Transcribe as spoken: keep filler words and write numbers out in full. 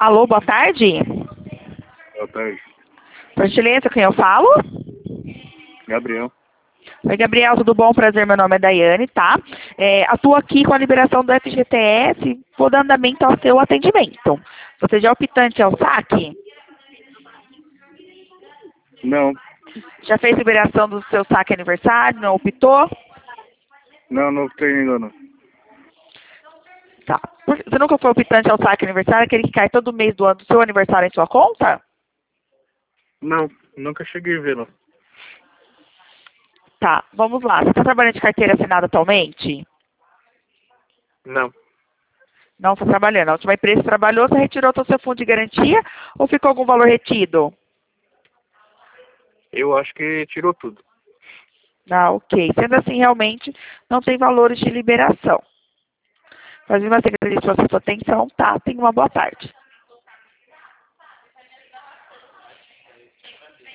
Alô, boa tarde. Boa tarde. Por gentileza, quem eu falo? Gabriel. Oi, Gabriel, tudo bom? Prazer, meu nome é Daiane, tá? É, atuo aqui com a liberação do F G T S, vou dar andamento ao seu atendimento. Você já é optante ao saque? Não, Já fez liberação do seu saque aniversário, não optou? não, não tenho ainda não. Tá. Por- Você nunca foi optante ao saque aniversário, aquele que cai todo mês do ano do seu aniversário em sua conta? Não, nunca cheguei a ver não. Tá, vamos lá. Você está trabalhando de carteira assinada atualmente? Não. Não está trabalhando. A última empresa que trabalhou, você retirou todo o seu fundo de garantia ou ficou algum valor retido? Eu acho que tirou tudo. Ah, ok. Sendo assim, realmente, não tem valores de liberação. Mas, mesmo assim, agradeço a sua atenção, tá? Tenha uma boa tarde.